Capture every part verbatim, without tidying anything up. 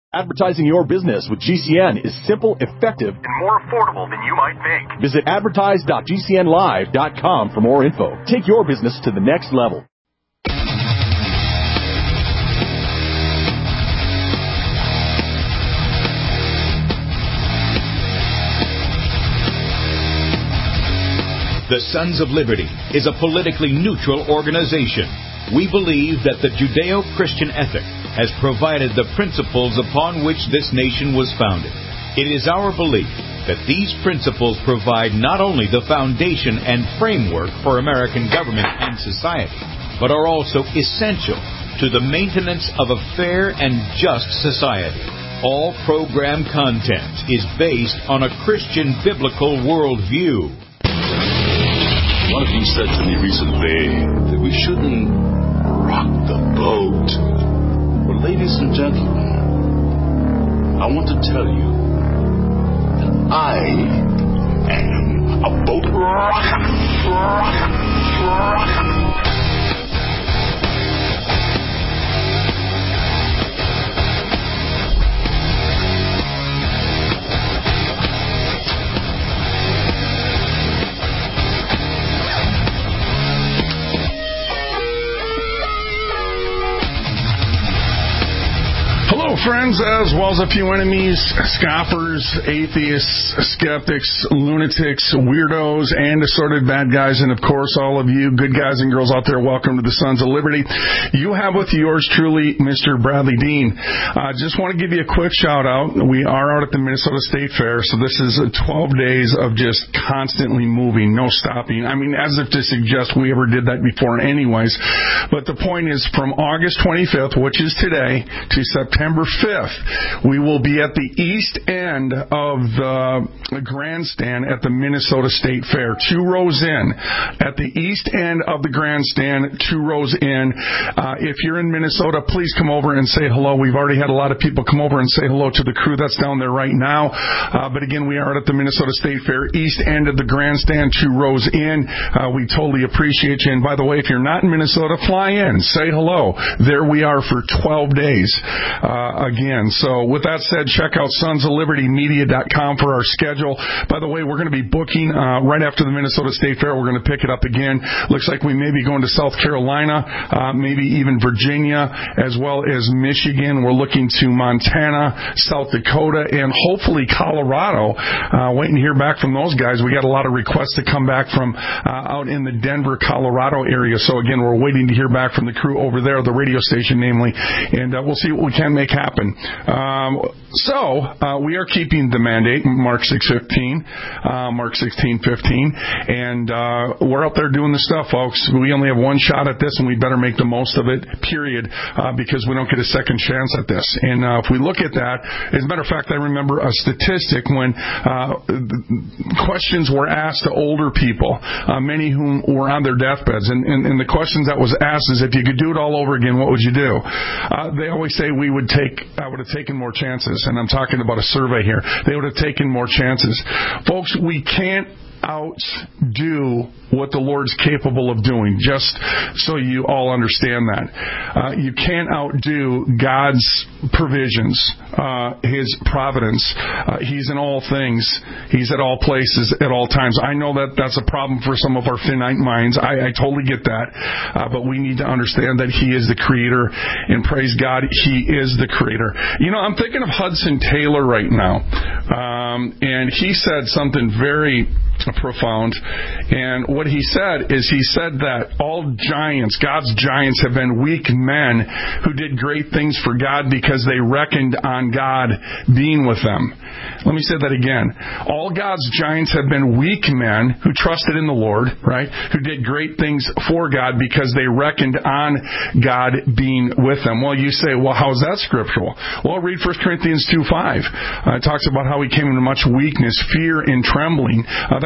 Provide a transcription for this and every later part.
Advertising your business with G C N is simple, effective, and more affordable than you might think. Visit advertise dot g c n live dot com for more info. Take your business to the next level. The Sons of Liberty is a politically neutral organization. We believe that the Judeo-Christian ethic has provided the principles upon which this nation was founded. It is our belief that these principles provide not only the foundation and framework for American government and society, but are also essential to the maintenance of a fair and just society. All program content is based on a Christian biblical worldview. One of you said to me recently that we shouldn't rock the boat. Well, ladies and gentlemen, I want to tell you that I am a boat rocker. rocker, rocker. Friends, as well as a few enemies, scoffers, atheists, skeptics, lunatics, weirdos, and assorted bad guys, and of course all of you good guys and girls out there, welcome to the Sons of Liberty. You have with yours truly, Mister Bradley Dean. I uh, just want to give you a quick shout out. We are out at the Minnesota State Fair, so this is twelve days of just constantly moving, no stopping. I mean, as if to suggest we ever did that before anyways. But the point is, from August twenty-fifth, which is today, to September fifth, we will be at the east end of the grandstand at the Minnesota State Fair, two rows in. At the east end of the grandstand, two rows in. Uh, if you're in Minnesota, please come over and say hello. We've already had a lot of people come over and say hello to the crew that's down there right now. Uh, but again, we are at the Minnesota State Fair, east end of the grandstand, two rows in. Uh, we totally appreciate you. And by the way, if you're not in Minnesota, fly in, say hello. There we are for twelve days. Uh, again. So with that said, check out sons of liberty media dot com for our schedule. By the way, we're going to be booking uh, right after the Minnesota State Fair. We're going to pick it up again. Looks like we may be going to South Carolina, uh, maybe even Virginia, as well as Michigan. We're looking to Montana, South Dakota, and hopefully Colorado. Uh, waiting to hear back from those guys. We got a lot of requests to come back from uh, out in the Denver, Colorado area. So again, we're waiting to hear back from the crew over there, the radio station namely, and uh, we'll see what we can make happen. Um, so, uh, we are keeping the mandate, Mark six fifteen, uh, Mark sixteen fifteen, and uh, we're out there doing the stuff, folks. We only have one shot at this, and we better make the most of it, period, uh, because we don't get a second chance at this. And uh, if we look at that, as a matter of fact, I remember a statistic when uh, questions were asked to older people, uh, many whom were on their deathbeds, and, and, and the questions that was asked is, if you could do it all over again, what would you do? Uh, they always say we would take, I would have taken more chances, and I'm talking about a survey here. They would have taken more chances. Folks, we can't outdo what the Lord's capable of doing, just so you all understand that. Uh, you can't outdo God's provisions, uh, His providence. Uh, he's in all things. He's at all places at all times. I know that that's a problem for some of our finite minds. I, I totally get that. Uh, but we need to understand that He is the Creator, and praise God, He is the Creator. You know, I'm thinking of Hudson Taylor right now, um, and he said something very profound, and what he said is he said that all giants, God's giants, have been weak men who did great things for God because they reckoned on God being with them. Let me say that again. All God's giants have been weak men who trusted in the Lord, right, who did great things for God because they reckoned on God being with them. Well, you say, well, how is that scriptural? Well, read First Corinthians two five. Uh, it talks about how He came into much weakness, fear, and trembling. Uh,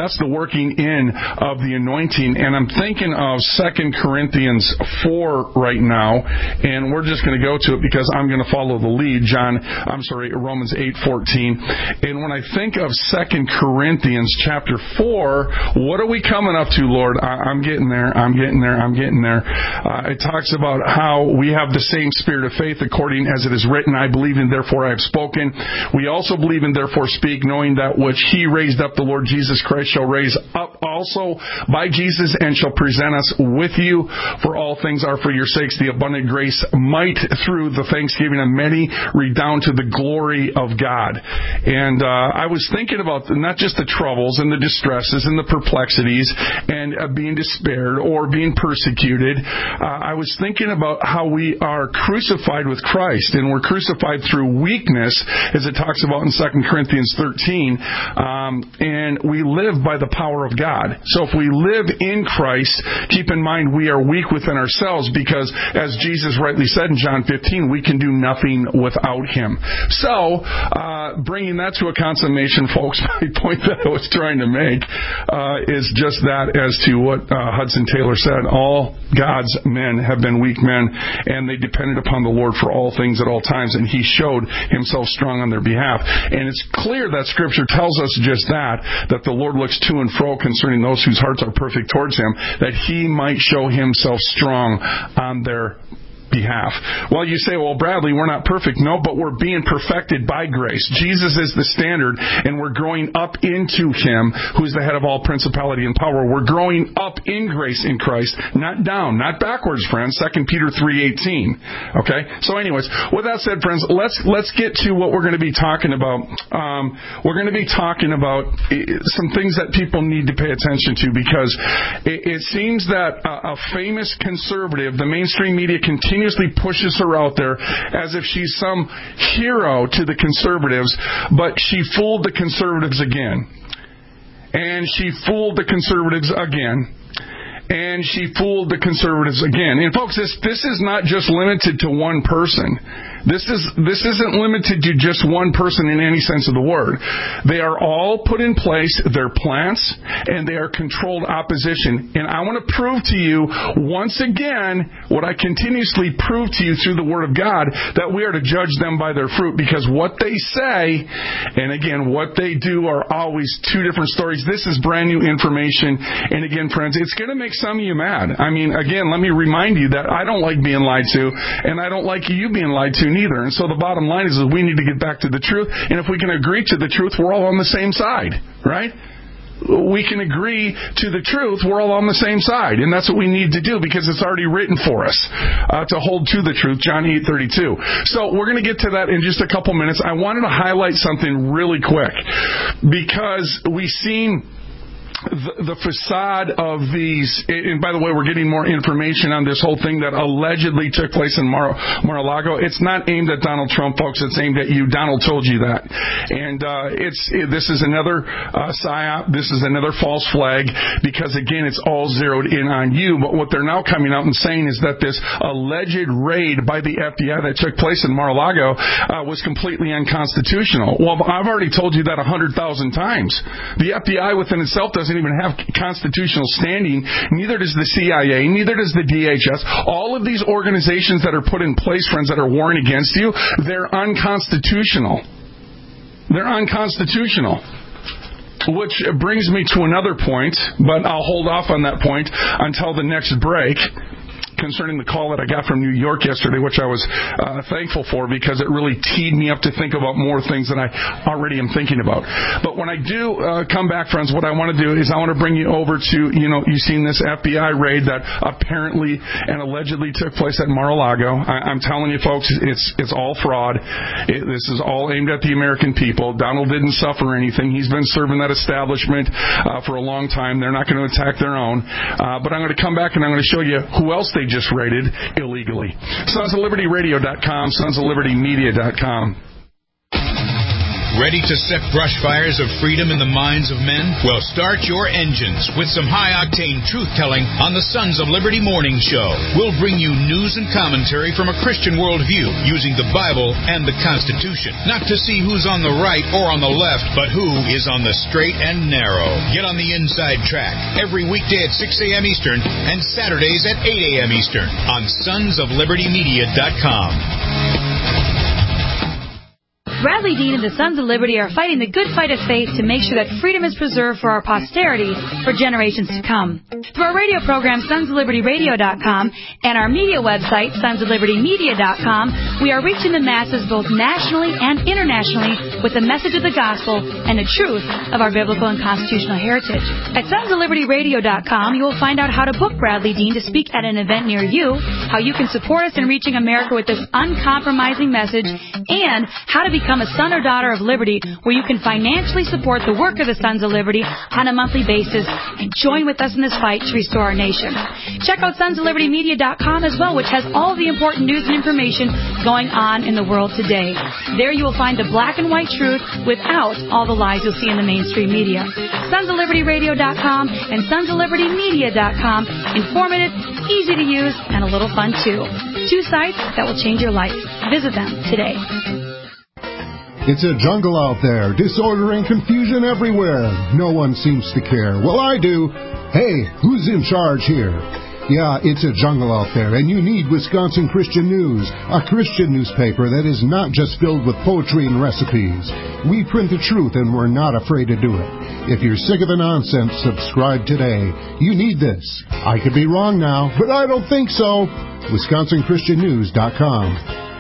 that's the working in of the anointing. And I'm thinking of Second Corinthians four right now, and we're just going to go to it because I'm going to follow the lead. John, I'm sorry, Romans eight fourteen. And when I think of Second Corinthians chapter four, what are we coming up to, Lord? I, I'm getting there. I'm getting there. I'm getting there. Uh, it talks about how we have the same spirit of faith, according as it is written, I believe in, therefore I have spoken. We also believe in, therefore speak, knowing that which He raised up, the Lord Jesus Christ shall raise up also by Jesus, and shall present us with you. For all things are for your sakes, the abundant grace might, through the thanksgiving of many, redound to the glory of God. And uh, I was thinking about not just the troubles and the distresses and the perplexities and uh, being despaired or being persecuted. Uh, I was thinking about how we are crucified with Christ, and we're crucified through weakness, as it talks about in Second Corinthians thirteen, um, and we live by the power of God. So if we live in Christ, keep in mind we are weak within ourselves, because as Jesus rightly said in John fifteen, we can do nothing without Him. So, uh, bringing that to a consummation, folks, my point that I was trying to make uh, is just that, as to what uh, Hudson Taylor said. All God's men have been weak men, and they depended upon the Lord for all things at all times, and He showed Himself strong on their behalf. And it's clear that Scripture tells us just that, that the Lord looks to and fro concerning those whose hearts are perfect towards Him, that He might show Himself strong on their behalf. Well, you say, well, Bradley, we're not perfect. No, but we're being perfected by grace. Jesus is the standard, and we're growing up into Him, who's the head of all principality and power. We're growing up in grace in Christ, not down, not backwards, friends. Second Peter three eighteen. Okay? So anyways, with that said, friends, let's let's get to what we're going to be talking about. Um, we're going to be talking about some things that people need to pay attention to, because it, it seems that a, a famous conservative, the mainstream media continues pushes her out there as if she's some hero to the conservatives, but she fooled the conservatives again. And she fooled the conservatives again. And she fooled the conservatives again. And folks, this this is not just limited to one person. This is this isn't limited to just one person in any sense of the word. They are all put in place, they're plants, and they are controlled opposition. And I want to prove to you once again what I continuously prove to you through the Word of God, that we are to judge them by their fruit, because what they say, and again, what they do are always two different stories. This is brand new information, and again, friends, it's going to make some of you mad. I mean, again, let me remind you that I don't like being lied to, and I don't like you being lied to neither. And so the bottom line is, is we need to get back to the truth. And if we can agree to the truth, we're all on the same side, right? We can agree to the truth, we're all on the same side. And that's what we need to do, because it's already written for us uh, to hold to the truth, John eight thirty-two. So we're going to get to that in just a couple minutes. I wanted to highlight something really quick, because we've seen The, the facade of these, and by the way, we're getting more information on this whole thing that allegedly took place in Mar- Mar-a-Lago. It's not aimed at Donald Trump, folks. It's aimed at you. Donald told you that. And uh, it's it, this is another uh, psyop. This is another false flag, because, again, it's all zeroed in on you. But what they're now coming out and saying is that this alleged raid by the F B I that took place in Mar-a-Lago uh, was completely unconstitutional. Well, I've already told you that a hundred thousand times. The F B I within itself doesn't even have constitutional standing. Neither does the C I A. Neither does the D H S. All of these organizations that are put in place, friends, that are warring against you, they're unconstitutional. They're unconstitutional. Which brings me to another point, but I'll hold off on that point until the next break, concerning the call that I got from New York yesterday, which I was uh, thankful for, because it really teed me up to think about more things than I already am thinking about. But when I do uh, come back, friends, what I want to do is I want to bring you over to, you know, you've seen this F B I raid that apparently and allegedly took place at Mar-a-Lago. I, I'm telling you, folks, it's it's all fraud. It, this is all aimed at the American people. Donald didn't suffer anything. He's been serving that establishment uh, for a long time. They're not going to attack their own. Uh, but I'm going to come back and I'm going to show you who else they just raided illegally. Sons of Liberty Radio dot com, Sons of Liberty Media dot com. Ready to set brush fires of freedom in the minds of men? Well, start your engines with some high-octane truth-telling on the Sons of Liberty Morning Show. We'll bring you news and commentary from a Christian worldview using the Bible and the Constitution. Not to see who's on the right or on the left, but who is on the straight and narrow. Get on the inside track every weekday at six a.m. Eastern and Saturdays at eight a.m. Eastern on sons of liberty media dot com. Bradley Dean and the Sons of Liberty are fighting the good fight of faith to make sure that freedom is preserved for our posterity for generations to come. Through our radio program, sons of liberty radio dot com, and our media website, sons of liberty media dot com, we are reaching the masses both nationally and internationally with the message of the gospel and the truth of our biblical and constitutional heritage. At sons of liberty radio dot com, you will find out how to book Bradley Dean to speak at an event near you, how you can support us in reaching America with this uncompromising message, and how to become a son or daughter of liberty, where you can financially support the work of the Sons of Liberty on a monthly basis and join with us in this fight to restore our nation. Check out sons of liberty media dot com as well, which has all the important news and information going on in the world today. There you will find the black and white truth without all the lies you'll see in the mainstream media. sons of liberty radio dot com and sons of liberty media dot com. Informative, easy to use, and a little fun too. Two sites that will change your life. Visit them today. It's a jungle out there, disorder and confusion everywhere. No one seems to care. Well, I do. Hey, who's in charge here? Yeah, it's a jungle out there, and you need Wisconsin Christian News, a Christian newspaper that is not just filled with poetry and recipes. We print the truth, and we're not afraid to do it. If you're sick of the nonsense, subscribe today. You need this. I could be wrong now, but I don't think so. Wisconsin Christian News dot com.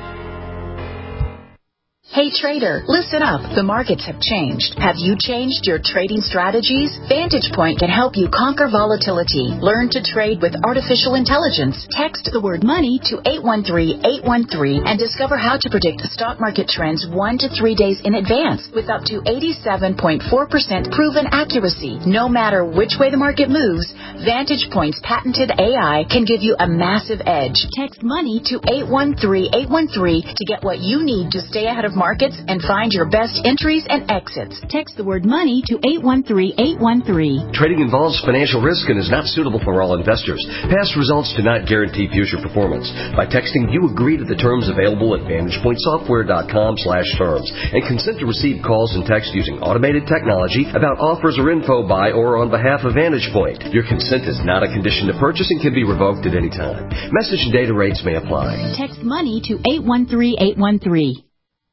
Hey trader, listen up. The markets have changed. Have you changed your trading strategies? Vantage Point can help you conquer volatility. Learn to trade with artificial intelligence. Text the word money to eight one three, eight one three and discover how to predict stock market trends one to three days in advance with up to eighty-seven point four percent proven accuracy. No matter which way the market moves, Vantage Point's patented A I can give you a massive edge. Text money to eight one three, eight one three to get what you need to stay ahead of markets and find your best entries and exits. Text the word money to eight one three, eight one three. Trading involves financial risk and is not suitable for all investors. Past results do not guarantee future performance. By texting, you agree to the terms available at vantage point software dot com slash terms and consent to receive calls and texts using automated technology about offers or info by or on behalf of Vantage Point. Your consent is not a condition to purchase and can be revoked at any time. Message and data rates may apply. Text money to eight one three, eight one three.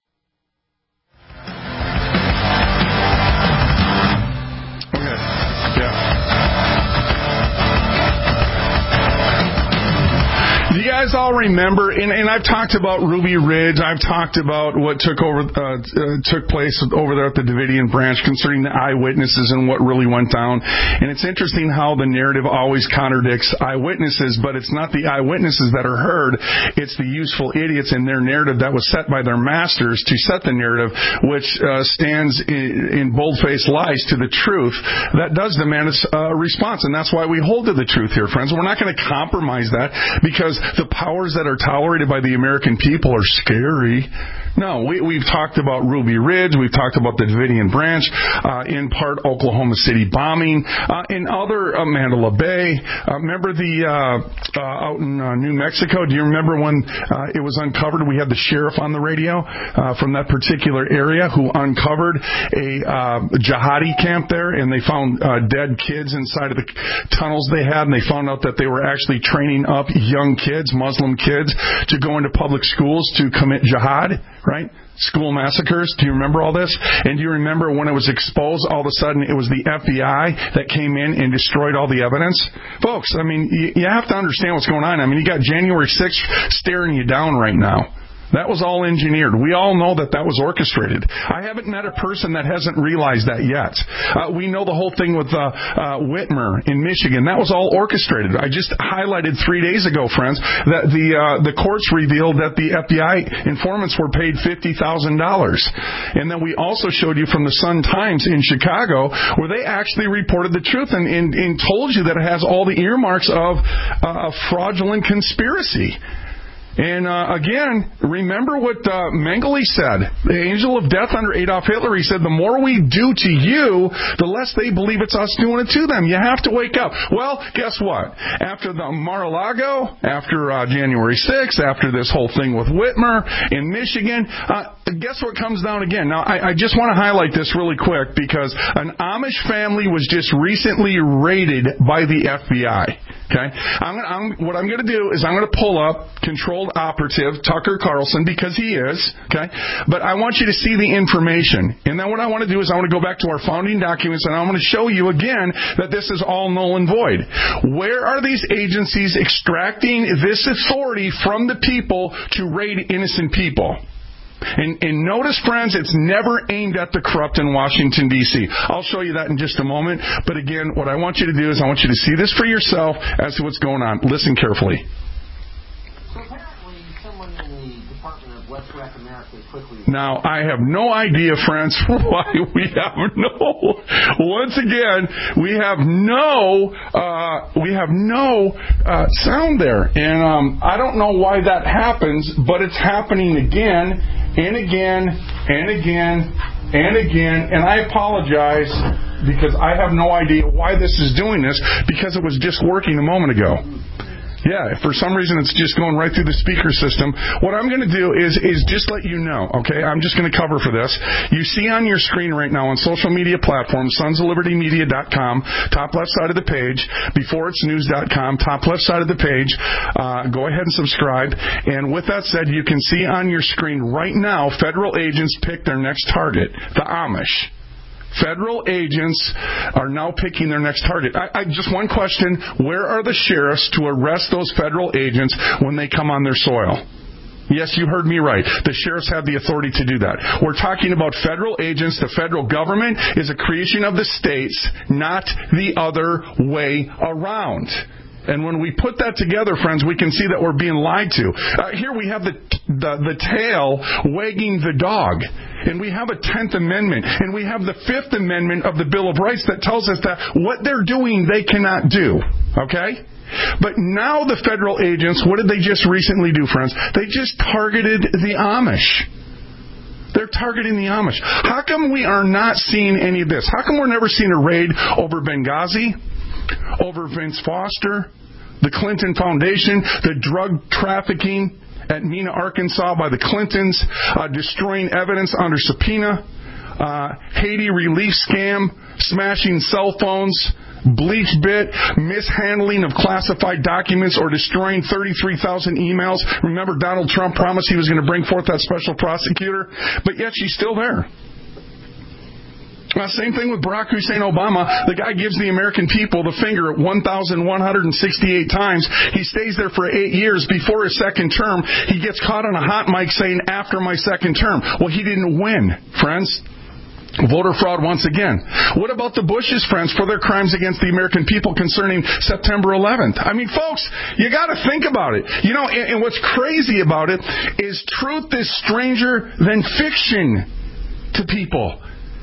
You guys all remember, and, and I've talked about Ruby Ridge. I've talked about what took over uh, uh, took place over there at the Davidian branch concerning the eyewitnesses and what really went down. And it's interesting how the narrative always contradicts eyewitnesses, but it's not the eyewitnesses that are heard. It's the useful idiots in their narrative that was set by their masters to set the narrative, which uh, stands in, in bold-faced lies to the truth. That does demand a response, and that's why we hold to the truth here, friends. We're not going to compromise that because the powers that are tolerated by the American people are scary. No, we, we've talked about Ruby Ridge. We've talked about the Davidian branch, uh, in part Oklahoma City bombing, uh, in other uh, Mandela Bay. Uh, remember the uh, uh, out in uh, New Mexico? Do you remember when uh, it was uncovered? We had the sheriff on the radio uh, from that particular area who uncovered a uh, jihadi camp there, and they found uh, dead kids inside of the tunnels they had, and they found out that they were actually training up young kids, Muslim kids, to go into public schools to commit jihad. Right? School massacres. Do you remember all this? And do you remember when it was exposed, all of a sudden it was the F B I that came in and destroyed all the evidence? Folks, I mean, you, you have to understand what's going on. I mean, you got January sixth staring you down right now. That was all engineered. We all know that that was orchestrated. I haven't met a person that hasn't realized that yet. Uh, we know the whole thing with uh, uh, Whitmer in Michigan. That was all orchestrated. I just highlighted three days ago, friends, that the uh, the courts revealed that the F B I informants were paid fifty thousand dollars. And then we also showed you from the Sun-Times in Chicago where they actually reported the truth and, and, and told you that it has all the earmarks of uh, a fraudulent conspiracy. And uh, again, remember what uh, Mengele said. The angel of death under Adolf Hitler, he said, the more we do to you, the less they believe it's us doing it to them. You have to wake up. Well, guess what? After the Mar-a-Lago, after uh, January sixth, after this whole thing with Whitmer in Michigan, uh, guess what comes down again? Now, I, I just want to highlight this really quick because an Amish family was just recently raided by the F B I. Okay, I'm gonna, I'm, what I'm going to do is I'm going to pull up controlled operative Tucker Carlson because he is. Okay, but I want you to see the information, and then what I want to do is I want to go back to our founding documents, and I want to show you again that this is all null and void. Where are these agencies extracting this authority from the people to raid innocent people? And, and notice, friends, it's never aimed at the corrupt in Washington, D C I'll show you that in just a moment. But again, what I want you to do is I want you to see this for yourself as to what's going on. Listen carefully. So apparently someone in the Department of West Rec America quickly... Now, I have no idea, friends, why we have no... Once again, we have no... Uh, we have no uh, sound there. And um, I don't know why that happens, but it's happening again... And again, and again, and again, and I apologize because I have no idea why this is doing this because it was just working a moment ago. Yeah, for some reason it's just going right through the speaker system. What I'm going to do is is just let you know, okay? I'm just going to cover for this. You see on your screen right now on social media platforms, sons of liberty media dot com, top left side of the page, before it's news dot com, top left side of the page. Uh, go ahead and subscribe. And with that said, you can see on your screen right now, federal agents pick their next target, the Amish. Federal agents are now picking their next target. I, I, just one question. Where are the sheriffs to arrest those federal agents when they come on their soil? Yes, you heard me right. The sheriffs have the authority to do that. We're talking about federal agents. The federal government is a creation of the states, not the other way around. And when we put that together, friends, we can see that we're being lied to. Uh, here we have the, the the tail wagging the dog. And we have a tenth Amendment. And we have the fifth Amendment of the Bill of Rights that tells us that what they're doing, they cannot do. Okay? But now the federal agents, what did they just recently do, friends? They just targeted the Amish. They're targeting the Amish. How come we are not seeing any of this? How come we're never seeing a raid over Benghazi? Over Vince Foster, the Clinton Foundation, the drug trafficking at Mena, Arkansas by the Clintons, uh, destroying evidence under subpoena, uh, Haiti relief scam, smashing cell phones, bleach bit, mishandling of classified documents, or destroying thirty-three thousand emails. Remember, Donald Trump promised he was going to bring forth that special prosecutor, but yet she's still there. Uh, same thing with Barack Hussein Obama. The guy gives the American people the finger one thousand one hundred sixty-eight times. He stays there for eight years. Before his second term, he gets caught on a hot mic saying, after my second term. Well, he didn't win, friends. Voter fraud once again. What about the Bushes, friends, for their crimes against the American people concerning September eleventh? I mean, folks, you got to think about it. You know, and, and what's crazy about it is truth is stranger than fiction to people.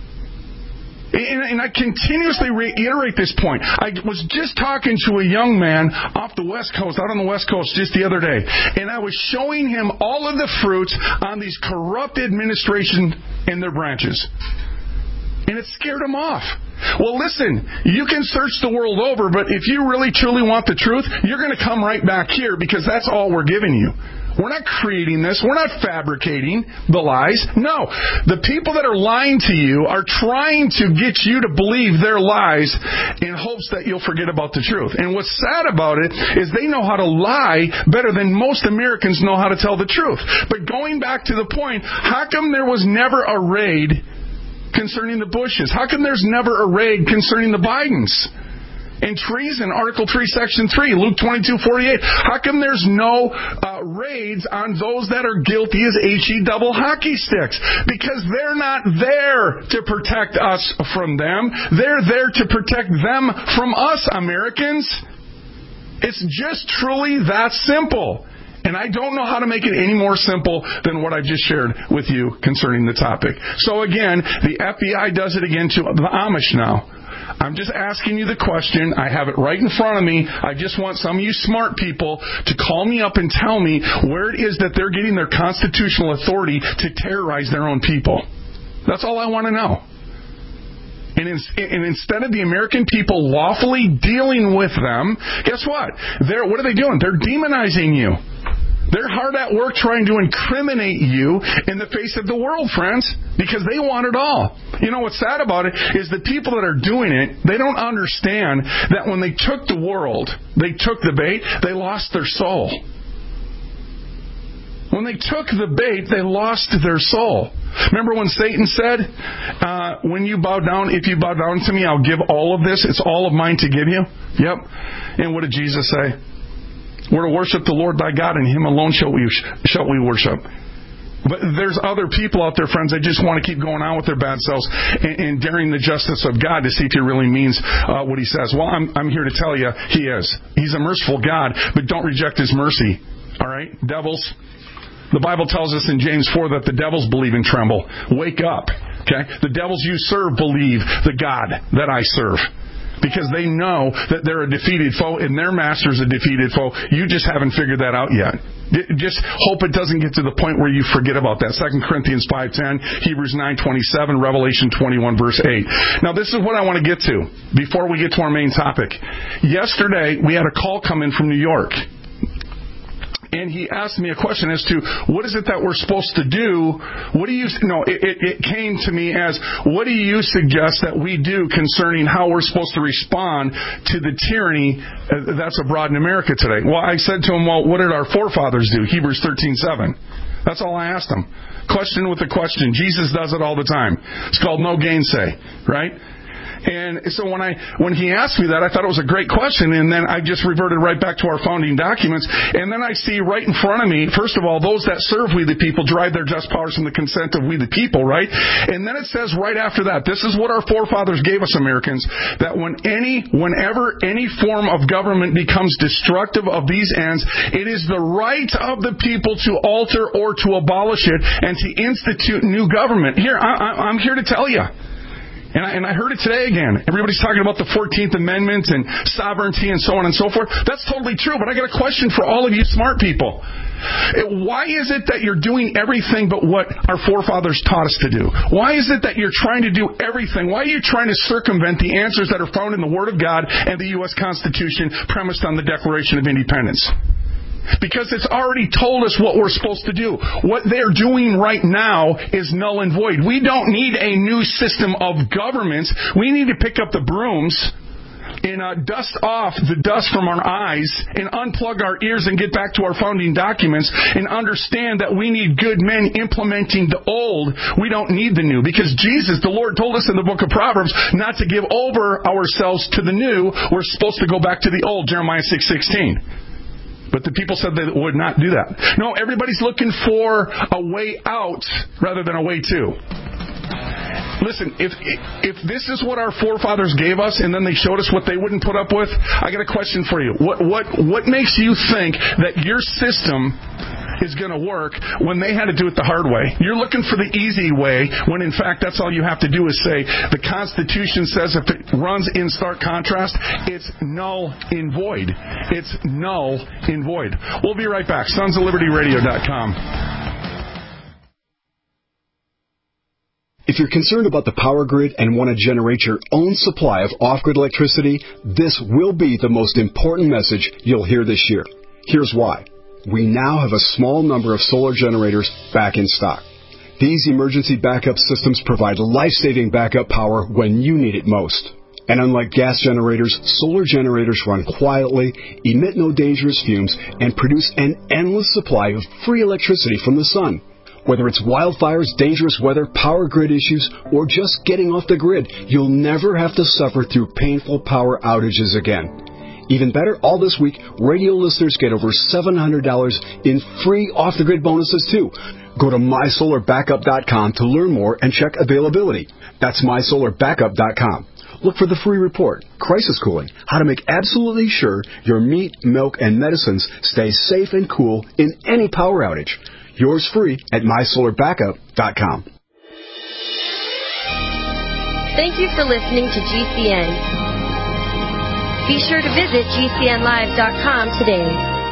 And, and I continuously reiterate this point. I was just talking to a young man off the West Coast, out on the West Coast just the other day, and I was showing him all of the fruits on these corrupt administrations and their branches. And it scared him off. Well, listen, you can search the world over, but if you really truly want the truth, you're going to come right back here because that's all we're giving you. We're not creating this. We're not fabricating the lies. No. The people that are lying to you are trying to get you to believe their lies in hopes that you'll forget about the truth. And what's sad about it is they know how to lie better than most Americans know how to tell the truth. But going back to the point, how come there was never a raid concerning the Bushes? How come there's never a raid concerning the Bidens? And treason, Article three, Section three, Luke twenty-two forty-eight. How come there's no uh, raids on those that are guilty as H E double hockey sticks? Because they're not there to protect us from them. They're there to protect them from us, Americans. It's just truly that simple. And I don't know how to make it any more simple than what I just shared with you concerning the topic. So again, the F B I does it again to the Amish now. I'm just asking you the question. I have it right in front of me. I just want some of you smart people to call me up and tell me where it is that they're getting their constitutional authority to terrorize their own people. That's all I want to know. And, in, and instead of the American people lawfully dealing with them, guess what? They're, what are they doing? They're demonizing you. They're hard at work trying to incriminate you in the face of the world, friends, because they want it all. You know what's sad about it is the people that are doing it, they don't understand that when they took the world, they took the bait, they lost their soul. When they took the bait, they lost their soul. Remember when Satan said, uh, when you bow down, if you bow down to me, I'll give all of this. It's all of mine to give you. Yep. And what did Jesus say? We're to worship the Lord thy God, and Him alone shall we, shall we worship. But there's other people out there, friends, that just want to keep going on with their bad selves and, and daring the justice of God to see if He really means uh, what He says. Well, I'm, I'm here to tell you, He is. He's a merciful God, but don't reject His mercy. All right? Devils. The Bible tells us in James four that the devils believe and tremble. Wake up. Okay? The devils you serve believe the God that I serve. Because they know that they're a defeated foe and their master's a defeated foe. You just haven't figured that out yet. Just hope it doesn't get to the point where you forget about that. Second Corinthians five ten, Hebrews nine twenty-seven, Revelation twenty-one verse eight. Now this is what I want to get to before we get to our main topic. Yesterday we had a call come in from New York. And he asked me a question as to what is it that we're supposed to do? What do you, no, it, it, it came to me as, what do you suggest that we do concerning how we're supposed to respond to the tyranny that's abroad in America today? Well, I said to him, well, what did our forefathers do? Hebrews thirteen seven. That's all I asked him. Question with a question. Jesus does it all the time. It's called no gainsay, right? And so when I when he asked me that, I thought it was a great question, and then I just reverted right back to our founding documents. And then I see right in front of me, first of all, those that serve we the people derive their just powers from the consent of we the people, right? And then it says right after that, this is what our forefathers gave us, Americans, that when any, whenever any form of government becomes destructive of these ends, it is the right of the people to alter or to abolish it and to institute new government. Here, I, I, I'm here to tell you. And I, and I heard it today again. Everybody's talking about the fourteenth Amendment and sovereignty and so on and so forth. That's totally true, but I got a question for all of you smart people. Why is it that you're doing everything but what our forefathers taught us to do? Why is it that you're trying to do everything? Why are you trying to circumvent the answers that are found in the Word of God and the U S Constitution premised on the Declaration of Independence? Because it's already told us what we're supposed to do. What they're doing right now is null and void. We don't need a new system of governments. We need to pick up the brooms and uh, dust off the dust from our eyes and unplug our ears and get back to our founding documents and understand that we need good men implementing the old. We don't need the new. Because Jesus, the Lord, told us in the book of Proverbs not to give over ourselves to the new. We're supposed to go back to the old, Jeremiah six sixteen. But the people said they would not do that. No, everybody's looking for a way out rather than a way to. Listen, if if this is what our forefathers gave us and then they showed us what they wouldn't put up with, I got a question for you. What what what makes you think that your system is going to work when they had to do it the hard way? You're looking for the easy way when in fact that's all you have to do is say the Constitution says if it runs in stark contrast, it's null and void. It's null and void. We'll be right back. Sons of Liberty Radio dot com. If you're concerned about the power grid and want to generate your own supply of off-grid electricity, this will be the most important message you'll hear this year. Here's why. We now have a small number of solar generators back in stock. These emergency backup systems provide life-saving backup power when you need it most. And unlike gas generators, solar generators run quietly, emit no dangerous fumes, and produce an endless supply of free electricity from the sun. Whether it's wildfires, dangerous weather, power grid issues, or just getting off the grid, you'll never have to suffer through painful power outages again. Even better, all this week, radio listeners get over seven hundred dollars in free off-the-grid bonuses, too. Go to my solar backup dot com to learn more and check availability. That's my solar backup dot com. Look for the free report, Crisis Cooling, how to make absolutely sure your meat, milk, and medicines stay safe and cool in any power outage. Yours free at my solar backup dot com. Thank you for listening to G C N. Be sure to visit G C N live dot com today.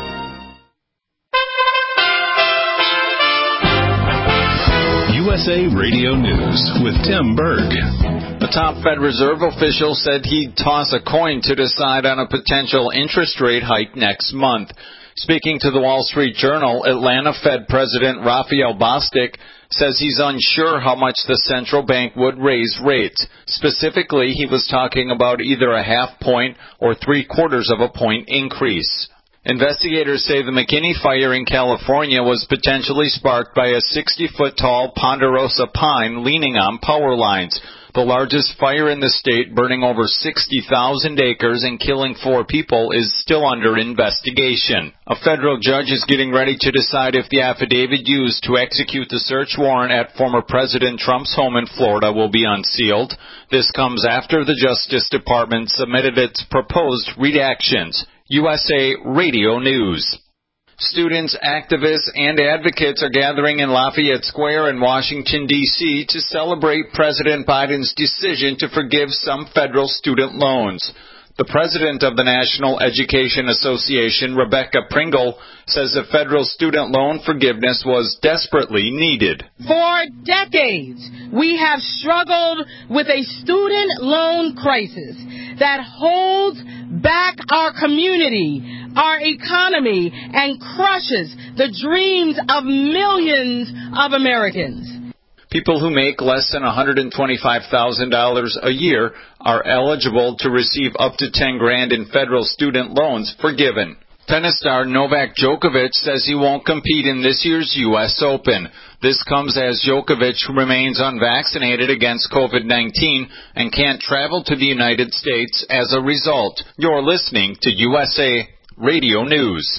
U S A Radio News with Tim Berg. The top Fed Reserve official said he'd toss a coin to decide on a potential interest rate hike next month. Speaking to the Wall Street Journal, Atlanta Fed President Raphael Bostic says he's unsure how much the central bank would raise rates. Specifically, he was talking about either a half point or three quarters of a point increase. Investigators say the McKinney fire in California was potentially sparked by a sixty-foot-tall ponderosa pine leaning on power lines. The largest fire in the state, burning over sixty thousand acres and killing four people, is still under investigation. A federal judge is getting ready to decide if the affidavit used to execute the search warrant at former President Trump's home in Florida will be unsealed. This comes after the Justice Department submitted its proposed redactions. U S A Radio News. Students, activists, and advocates are gathering in Lafayette Square in Washington, D C to celebrate President Biden's decision to forgive some federal student loans. The president of the National Education Association, Rebecca Pringle, says the federal student loan forgiveness was desperately needed. For decades, we have struggled with a student loan crisis that holds back our community, our economy, and crushes the dreams of millions of Americans. People who make less than one hundred twenty-five thousand dollars a year are eligible to receive up to ten grand in federal student loans forgiven. Tennis star Novak Djokovic says he won't compete in this year's U S Open. This comes as Djokovic remains unvaccinated against COVID nineteen and can't travel to the United States as a result. You're listening to U S A Radio News.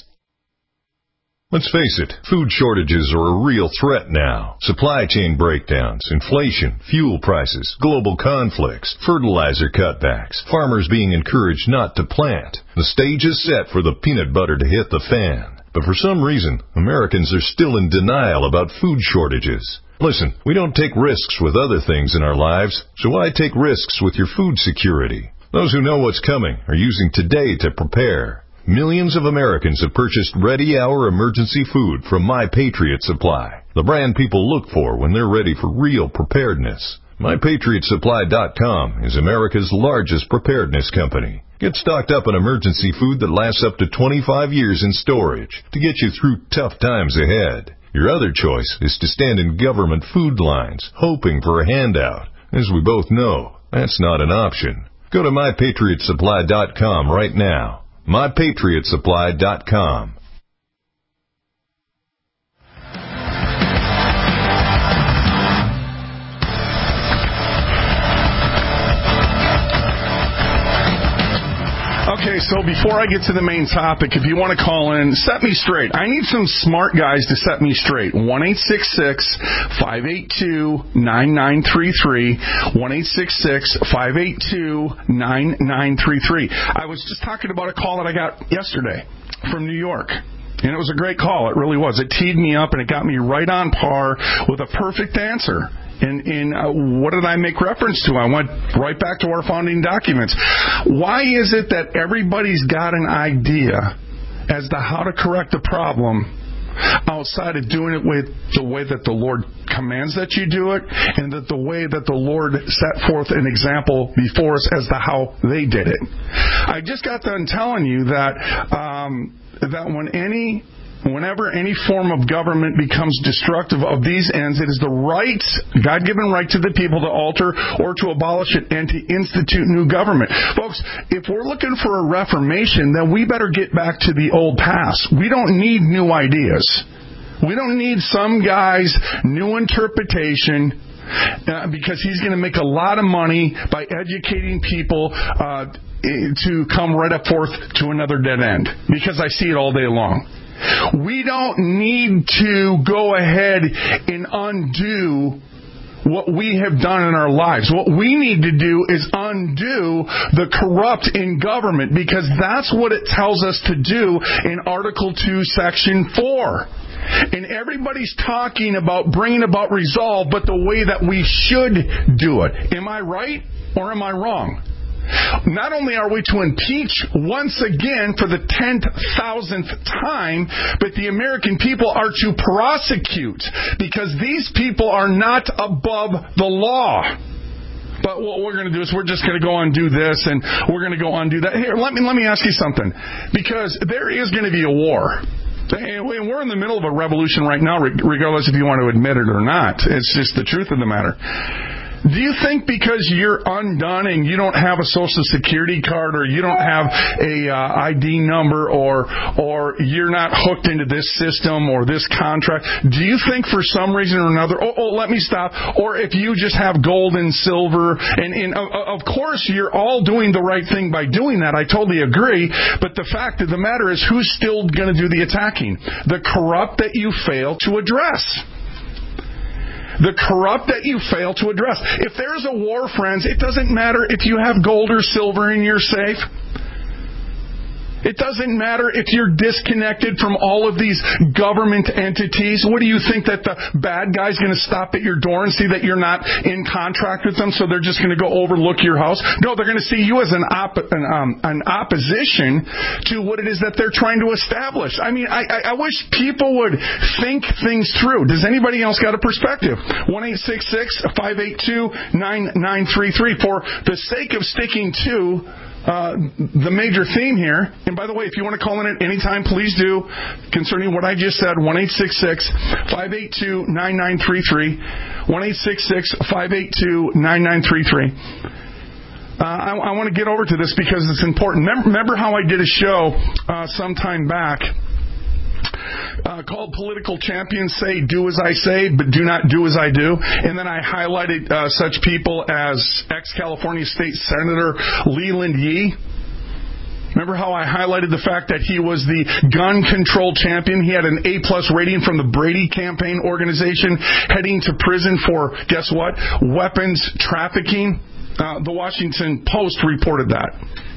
Let's face it, food shortages are a real threat now. Supply chain breakdowns, inflation, fuel prices, global conflicts, fertilizer cutbacks, farmers being encouraged not to plant. The stage is set for the peanut butter to hit the fan. But for some reason, Americans are still in denial about food shortages. Listen, we don't take risks with other things in our lives, so why take risks with your food security? Those who know what's coming are using today to prepare. Millions of Americans have purchased ready-hour emergency food from My Patriot Supply, the brand people look for when they're ready for real preparedness. My Patriot Supply dot com is America's largest preparedness company. Get stocked up on emergency food that lasts up to twenty-five years in storage to get you through tough times ahead. Your other choice is to stand in government food lines, hoping for a handout. As we both know, that's not an option. Go to My Patriot Supply dot com right now. My Patriot Supply dot com. Okay, so before I get to the main topic, if you want to call in, set me straight. I need some smart guys to set me straight. one eight six six, five eight two, nine nine three three. one eight six six, five eight two, nine nine three three. I was just talking about a call that I got yesterday from New York. And it was a great call. It really was. It teed me up, and it got me right on par with a perfect answer. And, and uh, what did I make reference to? I went right back to our founding documents. Why is it that everybody's got an idea as to how to correct a problem outside of doing it with the way that the Lord commands that you do it, and that the way that the Lord set forth an example before us as to how they did it? I just got done telling you that um, that when any Whenever any form of government becomes destructive of these ends, it is the right, God-given right to the people to alter or to abolish it and to institute new government. Folks, if we're looking for a reformation, then we better get back to the old past. We don't need new ideas. We don't need some guy's new interpretation uh, because he's going to make a lot of money by educating people uh, to come right up forth to another dead end, because I see it all day long. We don't need to go ahead and undo what we have done in our lives. What we need to do is undo the corrupt in government, because that's what it tells us to do in Article two, Section four. And everybody's talking about bringing about resolve, but the way that we should do it. Am I right or am I wrong? Not only are we to impeach once again for the ten thousandth time, but the American people are to prosecute because these people are not above the law. But what we're going to do is we're just going to go and do this, and we're going to go and do that. Here, let me let me ask you something, because there is going to be a war. And we're in the middle of a revolution right now, regardless if you want to admit it or not. It's just the truth of the matter. Do you think because you're undone and you don't have a Social Security card, or you don't have a uh, I D number, or or you're not hooked into this system or this contract, do you think for some reason or another, oh, oh let me stop, or if you just have gold and silver, and, and uh, of course you're all doing the right thing by doing that, I totally agree, but the fact of the matter is, who's still going to do the attacking? The corrupt that you fail to address. The corrupt that you fail to address. If there's a war, friends, it doesn't matter if you have gold or silver in your safe. It doesn't matter if you're disconnected from all of these government entities. What do you think, that the bad guy's going to stop at your door and see that you're not in contract with them, so they're just going to go overlook your house? No, they're going to see you as an, op- an, um, an opposition to what it is that they're trying to establish. I mean, I, I, I wish people would think things through. Does anybody else got a perspective? one eight six six, five eight two, nine nine three three. For the sake of sticking to Uh, the major theme here, and by the way, if you want to call in at any time, please do, concerning what I just said, one eight six six, five eight two, nine nine three three, one eight six six, five eight two, nine nine three three. Uh, I, I want to get over to this because it's important. Remember, remember how I did a show uh, some time back Uh, called Political Champions Say Do As I Say, but Do Not Do As I Do. And then I highlighted uh, such people as ex-California State Senator Leland Yee. Remember how I highlighted the fact that he was the gun control champion? He had an A-plus rating from the Brady Campaign Organization, heading to prison for, guess what? Weapons trafficking. Uh, the Washington Post reported that.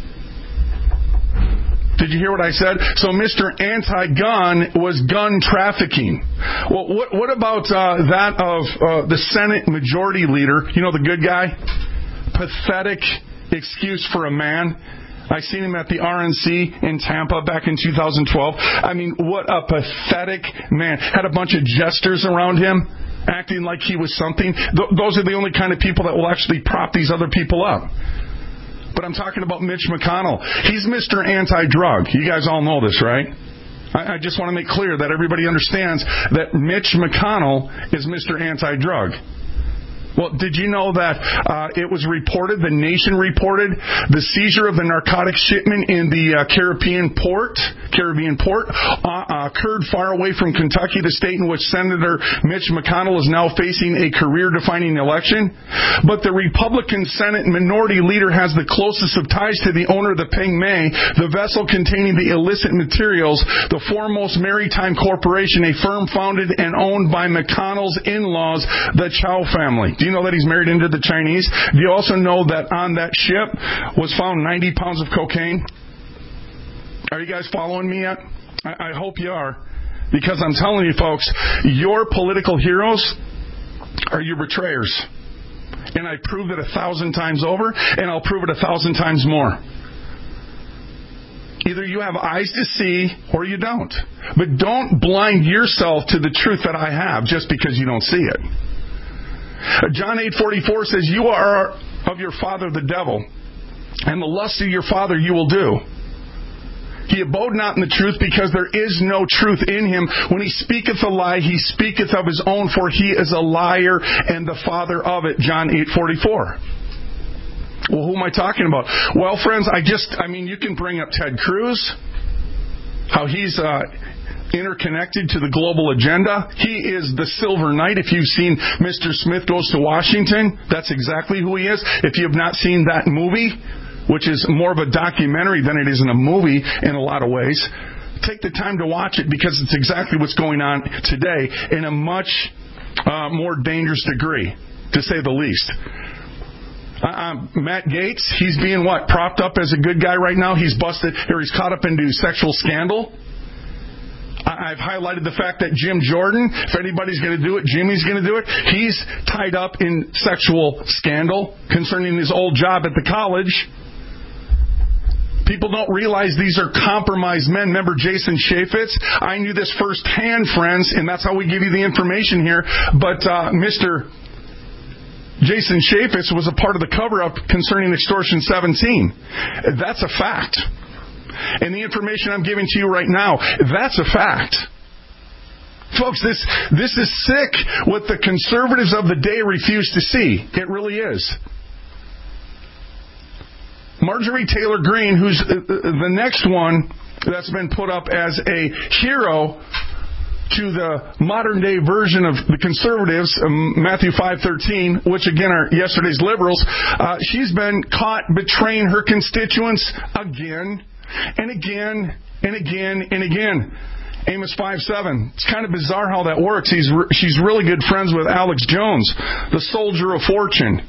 Did you hear what I said? So Mister Anti-Gun was gun trafficking. Well, what, what about uh, that of uh, the Senate Majority Leader? You know, the good guy? Pathetic excuse for a man. I seen him at the R N C in Tampa back in two thousand twelve. I mean, what a pathetic man. Had a bunch of jesters around him, acting like he was something. Th- those are the only kind of people that will actually prop these other people up. But I'm talking about Mitch McConnell. He's Mister Anti-Drug. You guys all know this, right? I, I just want to make clear that everybody understands that Mitch McConnell is Mister Anti-Drug. Well, did you know that uh, it was reported, the Nation reported, the seizure of the narcotic shipment in the uh, Caribbean port, Caribbean port uh, occurred far away from Kentucky, the state in which Senator Mitch McConnell is now facing a career-defining election. But the Republican Senate Minority Leader has the closest of ties to the owner of the Peng Mei, the vessel containing the illicit materials, the foremost maritime corporation, a firm founded and owned by McConnell's in-laws, the Chow family. Do you know that he's married into the Chinese? Do you also know that on that ship was found ninety pounds of cocaine? Are you guys following me yet? I, I hope you are. Because I'm telling you, folks, your political heroes are your betrayers. And I proved it a thousand times over, and I'll prove it a thousand times more. Either you have eyes to see or you don't. But don't blind yourself to the truth that I have just because you don't see it. John eight forty-four says, "You are of your father the devil, and the lust of your father you will do. He abode not in the truth, because there is no truth in him. When he speaketh a lie, he speaketh of his own, for he is a liar and the father of it." John eight forty-four. Well, who am I talking about? Well, friends, I just, I mean, you can bring up Ted Cruz, how he's uh, interconnected to the global agenda. He is the Silver Knight. If you've seen Mister Smith Goes to Washington, that's exactly who he is. If you have not seen that movie, which is more of a documentary than it is in a movie in a lot of ways, take the time to watch it, because it's exactly what's going on today in a much uh, more dangerous degree, to say the least. Uh, Matt Gaetz, he's being what? Propped up as a good guy right now. He's busted, or he's caught up into sexual scandal. I, I've highlighted the fact that Jim Jordan, if anybody's going to do it, Jimmy's going to do it. He's tied up in sexual scandal concerning his old job at the college. People don't realize these are compromised men. Remember Jason Chaffetz? I knew this firsthand, friends, and that's how we give you the information here. But uh, Mister Jason Chaffetz was a part of the cover-up concerning Extortion seventeen. That's a fact. And the information I'm giving to you right now, that's a fact. Folks, this this is sick what the conservatives of the day refuse to see. It really is. Marjorie Taylor Greene, who's the next one that's been put up as a hero to the modern-day version of the conservatives, um, Matthew five thirteen, which again are yesterday's liberals, uh, she's been caught betraying her constituents again and again and again and again. Amos five seven. It's kind of bizarre how that works. He's re- she's really good friends with Alex Jones, the soldier of fortune.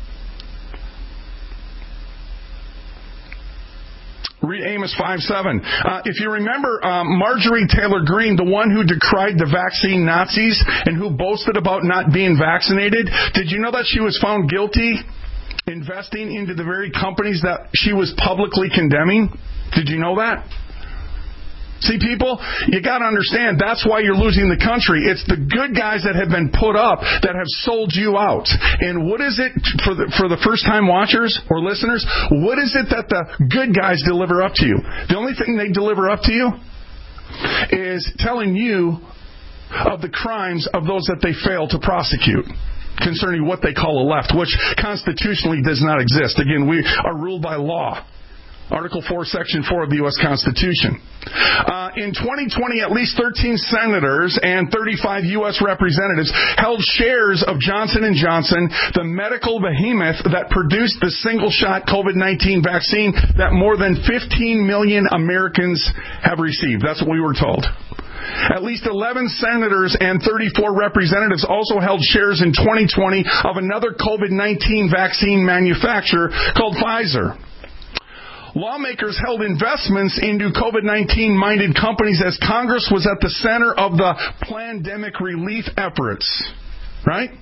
Read Amos five seven. Uh, if you remember um, Marjorie Taylor Greene, the one who decried the vaccine Nazis and who boasted about not being vaccinated, did you know that she was found guilty investing into the very companies that she was publicly condemning? Did you know that? See, people, you got to understand, that's why you're losing the country. It's the good guys that have been put up that have sold you out. And what is it, for the, for the first-time watchers or listeners, what is it that the good guys deliver up to you? The only thing they deliver up to you is telling you of the crimes of those that they fail to prosecute concerning what they call a left, which constitutionally does not exist. Again, we are ruled by law. Article four, Section four of the U S Constitution. Uh, in twenty twenty, at least thirteen senators and thirty-five U S representatives held shares of Johnson and Johnson, the medical behemoth that produced the single-shot COVID nineteen vaccine that more than fifteen million Americans have received. That's what we were told. At least eleven senators and thirty-four representatives also held shares in twenty twenty of another COVID nineteen vaccine manufacturer called Pfizer. Lawmakers held investments into COVID nineteen-minded companies as Congress was at the center of the pandemic relief efforts. Right?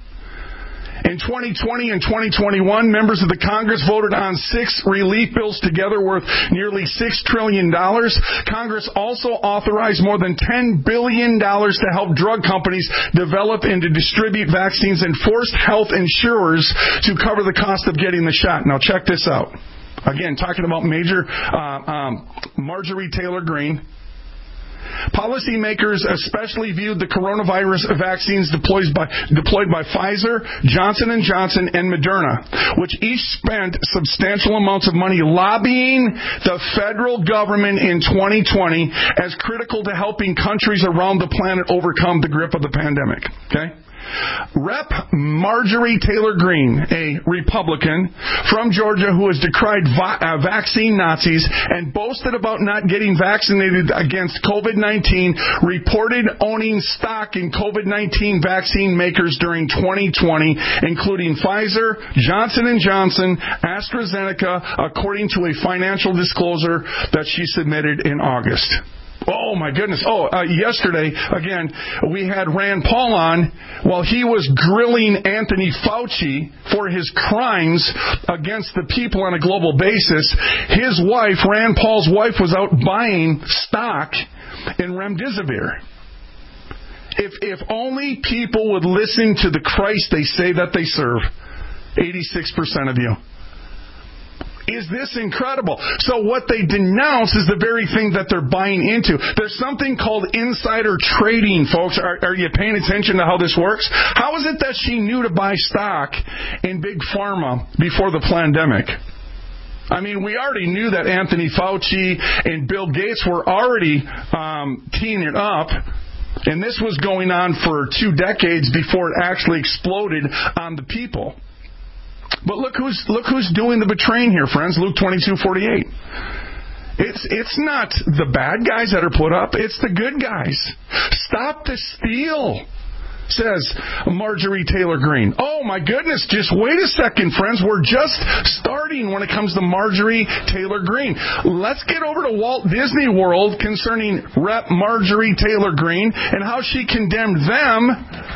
In twenty twenty and twenty twenty-one, members of the Congress voted on six relief bills together worth nearly six trillion dollars. Congress also authorized more than ten billion dollars to help drug companies develop and to distribute vaccines and forced health insurers to cover the cost of getting the shot. Now check this out. Again, talking about Major uh, um, Marjorie Taylor Greene. Policymakers especially viewed the coronavirus vaccines deployed by, deployed by Pfizer, Johnson and Johnson, and Moderna, which each spent substantial amounts of money lobbying the federal government in twenty twenty as critical to helping countries around the planet overcome the grip of the pandemic. Okay? Rep Marjorie Taylor Greene, a Republican from Georgia who has decried va- uh, vaccine Nazis and boasted about not getting vaccinated against COVID nineteen, reported owning stock in COVID nineteen vaccine makers during twenty twenty, including Pfizer, Johnson and Johnson, AstraZeneca, according to a financial disclosure that she submitted in August. Oh, my goodness. Oh, uh, yesterday, again, we had Rand Paul on while he was grilling Anthony Fauci for his crimes against the people on a global basis. His wife, Rand Paul's wife, was out buying stock in Remdesivir. If, if only people would listen to the Christ they say that they serve, eighty-six percent of you. Is this incredible? So what they denounce is the very thing that they're buying into. There's something called insider trading, folks. Are, are you paying attention to how this works? How is it that she knew to buy stock in Big Pharma before the pandemic? I mean, we already knew that Anthony Fauci and Bill Gates were already um, teeing it up. And this was going on for two decades before it actually exploded on the people. But look who's look who's doing the betraying here, friends. Luke twenty-two forty-eight. It's it's not the bad guys that are put up. It's the good guys. Stop the steal. says Marjorie Taylor Greene. Oh, my goodness. Just wait a second, friends. We're just starting when it comes to Marjorie Taylor Greene. Let's get over to Walt Disney World concerning Rep Marjorie Taylor Greene and how she condemned them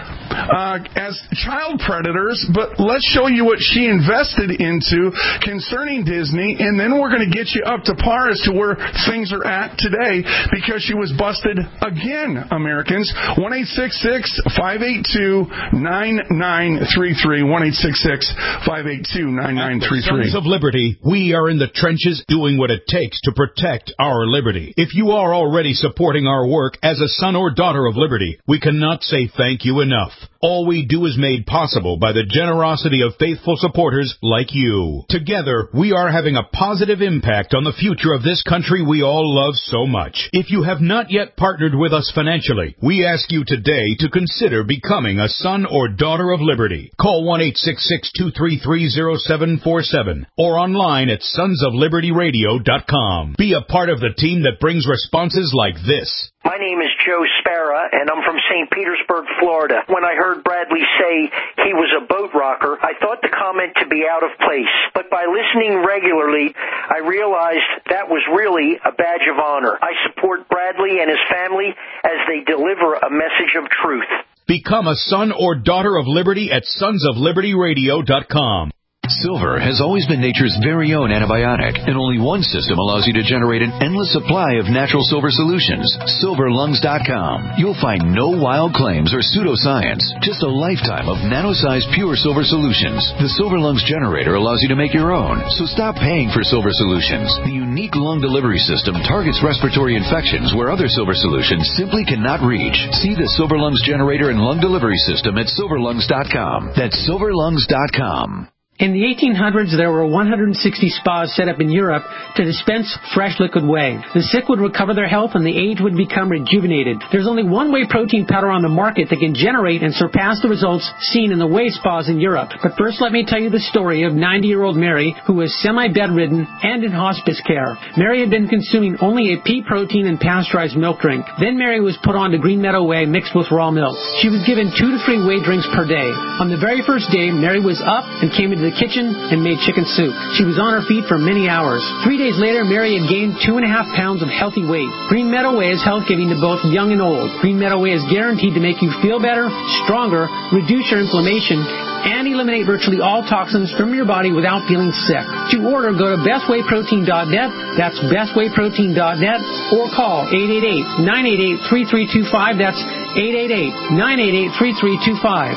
Uh, as child predators, but let's show you what she invested into concerning Disney, and then we're going to get you up to par as to where things are at today, because she was busted again, Americans. one eight six six, five eight two, nine nine three three, one eight six six, five eight two, nine nine three three. Sons of Liberty, we are in the trenches doing what it takes to protect our liberty. If you are already supporting our work as a son or daughter of liberty, we cannot say thank you enough. All we do is made possible by the generosity of faithful supporters like you. Together, we are having a positive impact on the future of this country we all love so much. If you have not yet partnered with us financially, we ask you today to consider becoming a son or daughter of liberty. Call one eight six six, two three three, zero seven four seven or online at sons of liberty radio dot com. Be a part of the team that brings responses like this. My name is Joe Spara, and I'm from Saint Petersburg, Florida. When I heard Bradley say he was a boat rocker, I thought the comment to be out of place. But by listening regularly, I realized that was really a badge of honor. I support Bradley and his family as they deliver a message of truth. Become a son or daughter of liberty at sons of liberty radio dot com. Silver has always been nature's very own antibiotic, and only one system allows you to generate an endless supply of natural silver solutions. silver lungs dot com. You'll find no wild claims or pseudoscience, just a lifetime of nano-sized pure silver solutions. The Silver Lungs generator allows you to make your own, so stop paying for silver solutions. The unique lung delivery system targets respiratory infections where other silver solutions simply cannot reach. See the Silver Lungs generator and lung delivery system at silver lungs dot com. That's silver lungs dot com. In the eighteen hundreds, there were one hundred sixty spas set up in Europe to dispense fresh liquid whey. The sick would recover their health and the aged would become rejuvenated. There's only one whey protein powder on the market that can generate and surpass the results seen in the whey spas in Europe. But first, let me tell you the story of ninety-year-old Mary, who was semi-bedridden and in hospice care. Mary had been consuming only a pea protein and pasteurized milk drink. Then Mary was put on to Green Meadow Whey mixed with raw milk. She was given two to three whey drinks per day. On the very first day, Mary was up and came into the kitchen and made chicken soup. She was on her feet for many hours. Three days later, Mary had gained two and a half pounds of healthy weight. Green Meadow Whey is health-giving to both young and old. Green Meadow Whey is guaranteed to make you feel better, stronger, reduce your inflammation, and eliminate virtually all toxins from your body without feeling sick. To order, go to best whey protein dot net. That's best whey protein dot net, or call eight eight eight, nine eight eight, three three two five. That's eight eight eight, nine eight eight, three three two five.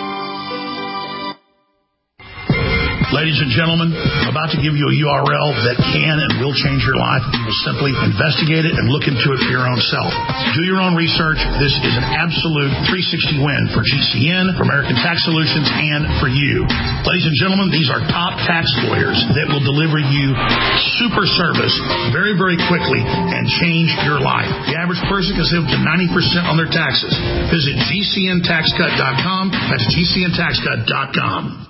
Ladies and gentlemen, I'm about to give you a U R L that can and will change your life. You will simply investigate it and look into it for your own self. Do your own research. This is an absolute three sixty win for G C N, for American Tax Solutions, and for you. Ladies and gentlemen, these are top tax lawyers that will deliver you super service very, very quickly and change your life. The average person can save up to ninety percent on their taxes. Visit G C N tax cut dot com. That's G C N tax cut dot com.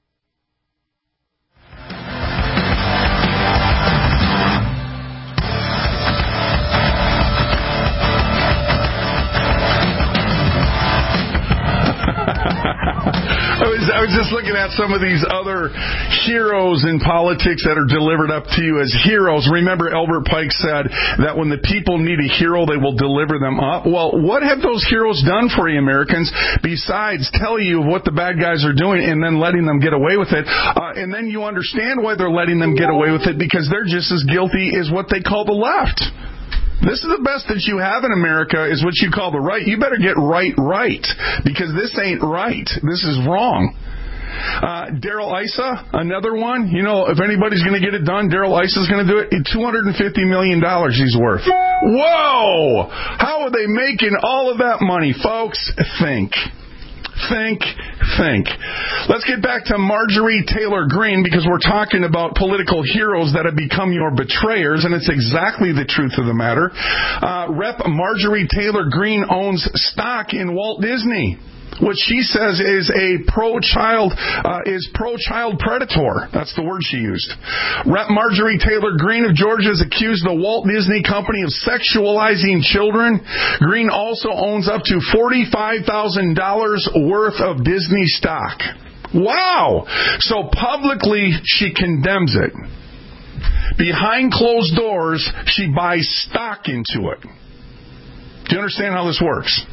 I was, I was just looking at some of these other heroes in politics that are delivered up to you as heroes. Remember, Albert Pike said that when the people need a hero, they will deliver them up. Well, what have those heroes done for you, Americans, besides tell you what the bad guys are doing and then letting them get away with it? Uh, and then you understand why they're letting them get away with it, because they're just as guilty as what they call the left. This is the best that you have in America, is what you call the right. You better get right right, because this ain't right. This is wrong. Uh, Darrell Issa, another one. You know, if anybody's going to get it done, Darrell Issa's going to do it. two hundred fifty million dollars he's worth. Whoa! How are they making all of that money, folks? Think. Think, think. Let's get back to Marjorie Taylor Greene, because we're talking about political heroes that have become your betrayers, and it's exactly the truth of the matter. Uh, Rep Marjorie Taylor Greene owns stock in Walt Disney. what she says is a pro-child, uh, is pro-child predator. That's the word she used. Rep Marjorie Taylor Greene of Georgia has accused the Walt Disney Company of sexualizing children. Greene also owns up to forty-five thousand dollars worth of Disney stock. Wow! So publicly, she condemns it. Behind closed doors, she buys stock into it. Do you understand how this works?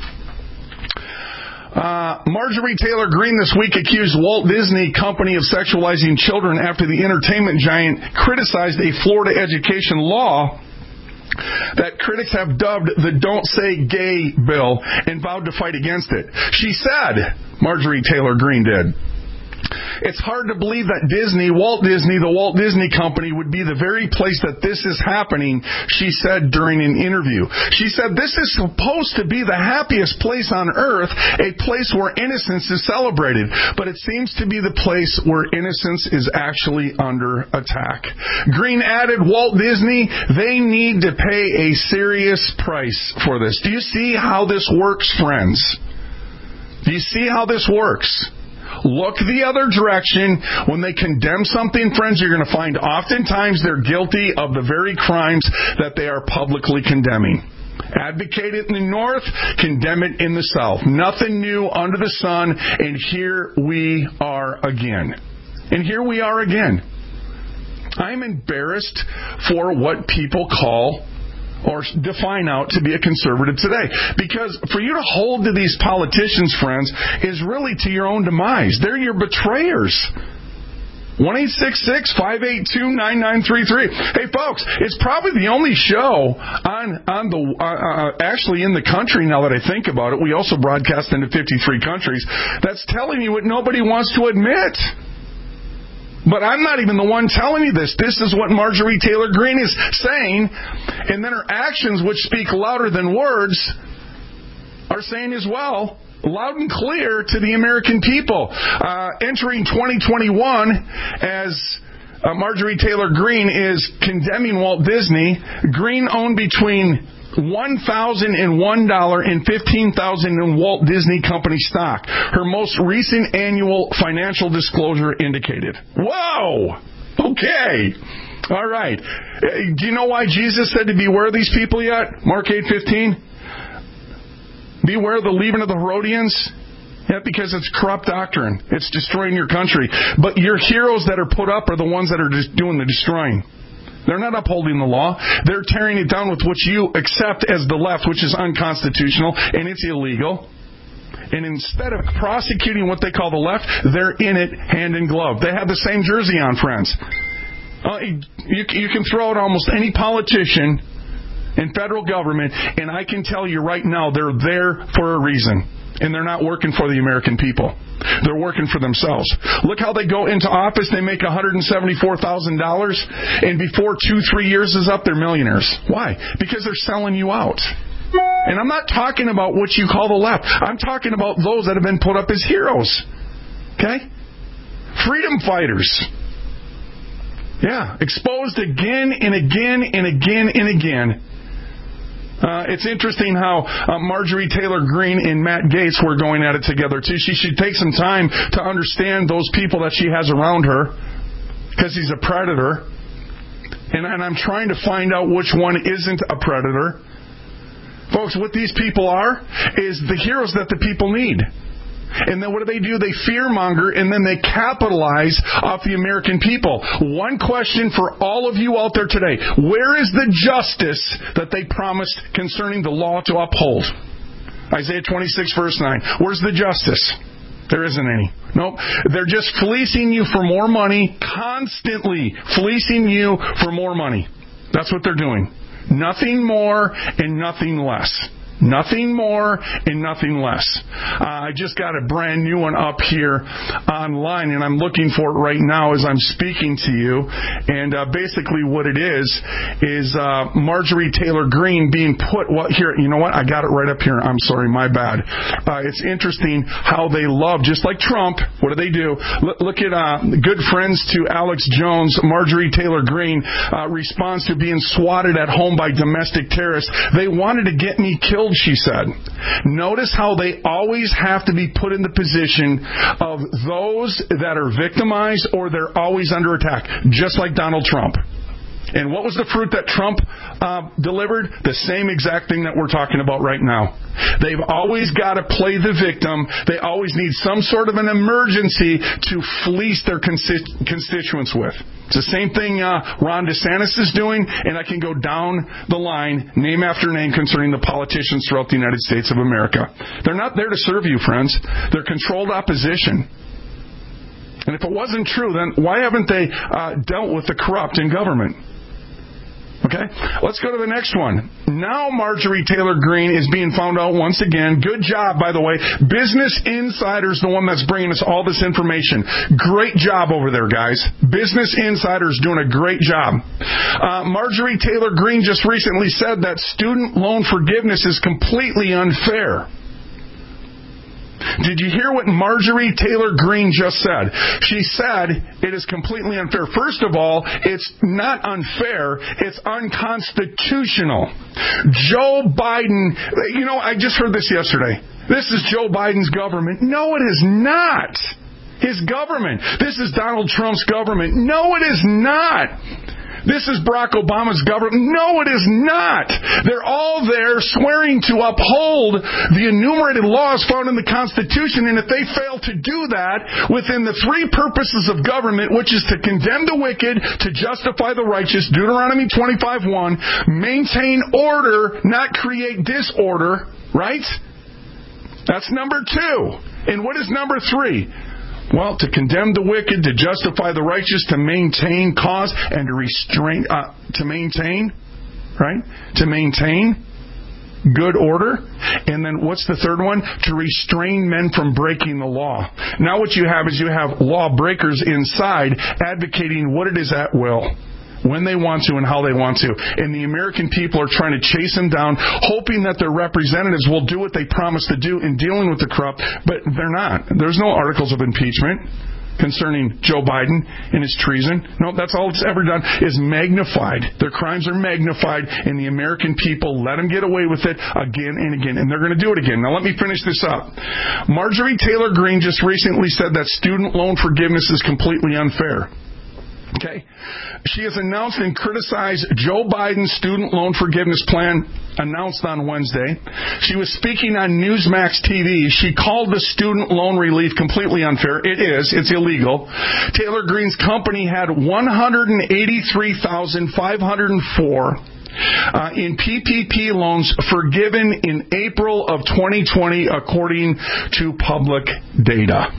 Uh, Marjorie Taylor Greene this week accused Walt Disney Company of sexualizing children after the entertainment giant criticized a Florida education law that critics have dubbed the Don't Say Gay bill and vowed to fight against it. She said, Marjorie Taylor Greene did, "It's hard to believe that Disney, Walt Disney, the Walt Disney Company would be the very place that this is happening," she said during an interview. She said, "This is supposed to be the happiest place on earth, a place where innocence is celebrated, but it seems to be the place where innocence is actually under attack." Greene added, "Walt Disney, they need to pay a serious price for this." Do you see how this works, friends? Do you see how this works? Look the other direction. When they condemn something, friends, you're going to find oftentimes they're guilty of the very crimes that they are publicly condemning. Advocate it in the north, condemn it in the south. Nothing new under the sun, and here we are again. And here we are again. I'm embarrassed for what people call or define out to be a conservative today. Because for you to hold to these politicians, friends, is really to your own demise. They're your betrayers. one eight six six, five eight two, nine nine three three. Hey, folks, it's probably the only show on on the uh, uh, actually in the country, now that I think about it. We also broadcast into fifty-three countries. That's telling you what nobody wants to admit. But I'm not even the one telling you this. This is what Marjorie Taylor Greene is saying. And then her actions, which speak louder than words, are saying as well, loud and clear to the American people. Uh, entering twenty twenty-one, as uh, Marjorie Taylor Greene is condemning Walt Disney, Greene owned between one thousand one dollars and fifteen thousand dollars in Walt Disney Company stock. Her most recent annual financial disclosure indicated. Whoa! Okay. All right. Do you know why Jesus said to beware these people yet? Mark eight fifteen. Beware the leaven of the Herodians. Yeah, because it's corrupt doctrine. It's destroying your country. But your heroes that are put up are the ones that are just doing the destroying. They're not upholding the law. They're tearing it down with what you accept as the left, which is unconstitutional, and it's illegal. And instead of prosecuting what they call the left, they're in it hand in glove. They have the same jersey on, friends. Uh, you, you can throw out almost any politician in federal government, and I can tell you right now, they're there for a reason. And they're not working for the American people. They're working for themselves. Look how they go into office. They make one hundred seventy-four thousand dollars. And before two, three years is up, they're millionaires. Why? Because they're selling you out. And I'm not talking about what you call the left. I'm talking about those that have been put up as heroes. Okay? Freedom fighters. Yeah. Exposed again and again and again and again. Uh, it's interesting how uh, Marjorie Taylor Greene and Matt Gaetz were going at it together, too. She should take some time to understand those people that she has around her, because he's a predator. And, and I'm trying to find out which one isn't a predator. Folks, what these people are is the heroes that the people need. And then what do they do? They fearmonger, and then they capitalize off the American people. One question for all of you out there today. Where is the justice that they promised concerning the law to uphold? Isaiah twenty-six, verse nine. Where's the justice? There isn't any. Nope. They're just fleecing you for more money, constantly fleecing you for more money. That's what they're doing. Nothing more and nothing less. Nothing more and nothing less. Uh, I just got a brand new one up here online, and I'm looking for it right now as I'm speaking to you. And uh, basically what it is, is uh, Marjorie Taylor Greene being put... What here? You know what? I got it right up here. I'm sorry, my bad. Uh, it's interesting how they love, just like Trump, what do they do? L- look at uh, good friends to Alex Jones. Marjorie Taylor Greene uh, responds to being swatted at home by domestic terrorists. They wanted to get me killed killed, she said. Notice how they always have to be put in the position of those that are victimized or they're always under attack, just like Donald Trump. And what was the fruit that Trump uh, delivered? The same exact thing that we're talking about right now. They've always got to play the victim. They always need some sort of an emergency to fleece their consti- constituents with. It's the same thing uh, Ron DeSantis is doing, and I can go down the line, name after name, concerning the politicians throughout the United States of America. They're not there to serve you, friends. They're controlled opposition. And if it wasn't true, then why haven't they uh, dealt with the corrupt in government? Okay, let's go to the next one. Now Marjorie Taylor Greene is being found out once again. Good job, by the way. Business Insider's the one that's bringing us all this information. Great job over there, guys. Business Insider's doing a great job. Uh, Marjorie Taylor Greene just recently said that student loan forgiveness is completely unfair. Did you hear what Marjorie Taylor Greene just said? She said it is completely unfair. First of all, it's not unfair. It's unconstitutional. Joe Biden, you know, I just heard this yesterday. This is Joe Biden's government. No, it is not. His government. This is Donald Trump's government. No, it is not. This is Barack Obama's government. No, it is not. They're all there swearing to uphold the enumerated laws found in the Constitution, and if they fail to do that within the three purposes of government, which is to condemn the wicked, to justify the righteous, Deuteronomy twenty-five one, maintain order, not create disorder, right? That's number two. And what is number three? Well, to condemn the wicked, to justify the righteous, to maintain cause, and to restrain, uh, to maintain, right? To maintain good order. And then what's the third one? To restrain men from breaking the law. Now what you have is you have lawbreakers inside advocating what it is at will, when they want to and how they want to. And the American people are trying to chase them down, hoping that their representatives will do what they promised to do in dealing with the corrupt, but they're not. There's no articles of impeachment concerning Joe Biden and his treason. No, that's all it's ever done is magnified. Their crimes are magnified, and the American people let them get away with it again and again, and they're going to do it again. Now, let me finish this up. Marjorie Taylor Greene just recently said that student loan forgiveness is completely unfair. Okay. She has announced and criticized Joe Biden's student loan forgiveness plan announced on Wednesday. She was speaking on Newsmax T V. She called the student loan relief completely unfair. It is. It's illegal. Taylor Greene's company had one hundred eighty-three thousand five hundred four Uh, in P P P loans forgiven in April of twenty twenty, according to public data.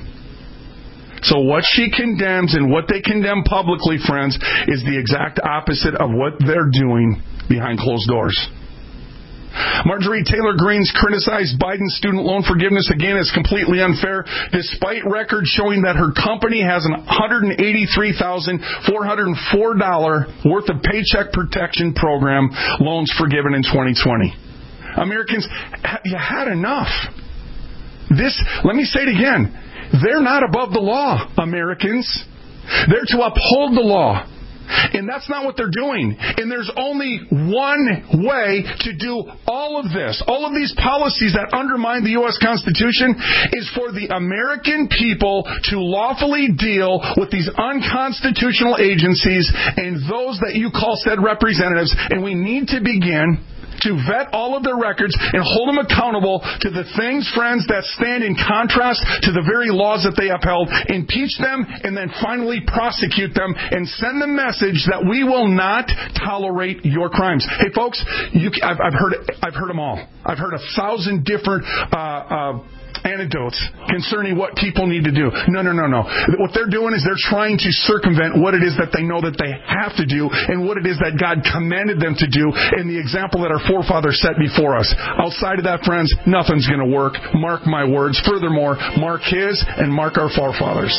So what she condemns and what they condemn publicly, friends, is the exact opposite of what they're doing behind closed doors. Marjorie Taylor Greene's criticized Biden's student loan forgiveness again as completely unfair, despite records showing that her company has an one hundred eighty-three thousand four hundred four dollars worth of Paycheck Protection Program loans forgiven in twenty twenty. Americans, you had enough. This, let me say it again. They're not above the law, Americans. They're to uphold the law. And that's not what they're doing. And there's only one way to do all of this. All of these policies that undermine the U S Constitution is for the American people to lawfully deal with these unconstitutional agencies and those that you call said representatives. And we need to begin to vet all of their records and hold them accountable to the things, friends, that stand in contrast to the very laws that they upheld, impeach them, and then finally prosecute them and send the message that we will not tolerate your crimes. Hey, folks, you, I've, I've heard I've heard them all. I've heard a thousand different uh, uh, anecdotes concerning what people need to do. No, no, no, no. What they're doing is they're trying to circumvent what it is that they know that they have to do and what it is that God commanded them to do in the example that our forefathers set before us. Outside of that, friends, nothing's going to work. Mark my words. Furthermore, mark his and mark our forefathers.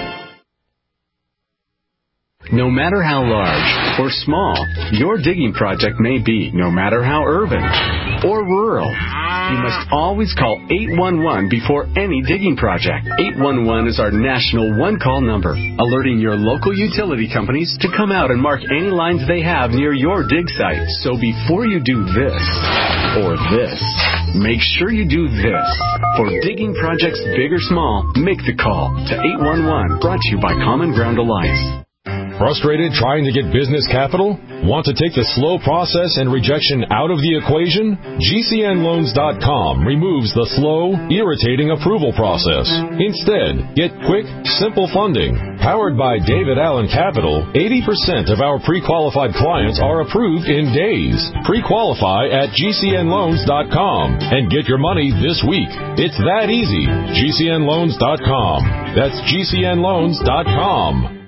No matter how large or small your digging project may be, no matter how urban or rural, you must always call eight one one before any digging project. eight one one is our national one-call number, alerting your local utility companies to come out and mark any lines they have near your dig site. So before you do this or this, make sure you do this. For digging projects big or small, make the call to eight one one, brought to you by Common Ground Alliance. Frustrated trying to get business capital? Want to take the slow process and rejection out of the equation? G C N loans dot com removes the slow, irritating approval process. Instead, get quick, simple funding. Powered by David Allen Capital, eighty percent of our pre-qualified clients are approved in days. Pre-qualify at G C N loans dot com and get your money this week. It's that easy. G C N loans dot com. That's G C N loans dot com.